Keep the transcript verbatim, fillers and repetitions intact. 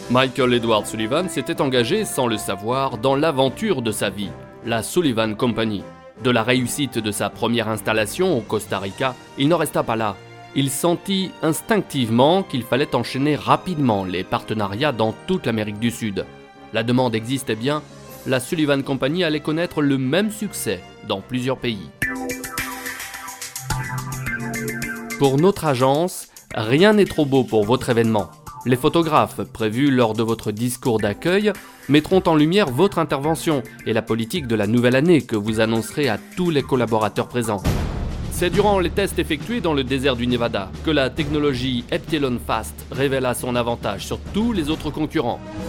Michael Edward Sullivan s'était engagé, sans le savoir, dans l'aventure de sa vie, la Sullivan Company. De la réussite de sa première installation au Costa Rica, il n'en resta pas là. Il sentit instinctivement qu'il fallait enchaîner rapidement les partenariats dans toute l'Amérique du Sud. La demande existait bien, la Sullivan Company allait connaître le même succès dans plusieurs pays. Pour notre agence, rien n'est trop beau pour votre événement. Les photographes prévus lors de votre discours d'accueil mettront en lumière votre intervention et la politique de la nouvelle année que vous annoncerez à tous les collaborateurs présents. C'est durant les tests effectués dans le désert du Nevada que la technologie Epsilon Fast révéla son avantage sur tous les autres concurrents.